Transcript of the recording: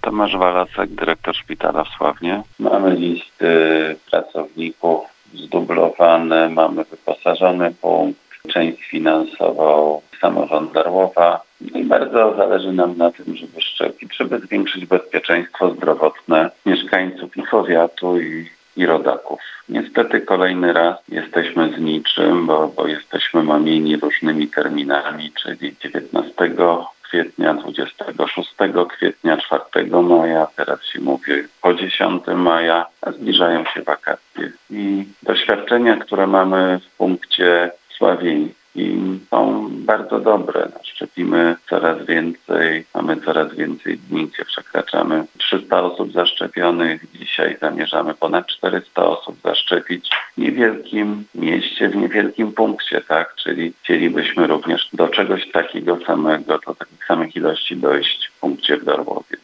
Tomasz Walasek, dyrektor szpitala w Sławnie. Mamy listy pracowników zdublowane, mamy wyposażony punkt, część finansował samorząd Darłowa i bardzo zależy nam na tym, żeby szczepić, żeby zwiększyć bezpieczeństwo zdrowotne mieszkańców i powiatu i rodaków. Niestety kolejny raz jesteśmy z niczym, bo jesteśmy mamieni różnymi terminami, czyli 19 kwietnia, 26 kwietnia, 4 maja, teraz się mówi po 10 maja, a zbliżają się wakacje. I doświadczenia, które mamy w punkcie sławieńskim są bardzo dobre. Szczepimy coraz więcej, mamy coraz więcej dni, gdzie przekraczamy 300 osób zaszczepionych. Dzisiaj zamierzamy ponad 400 osób zaszczepić w niewielkim mieście, w niewielkim punkcie, tak? Czyli chcielibyśmy również do czegoś takiego samego, do takich samych ilości dojść w punkcie w Darłowie.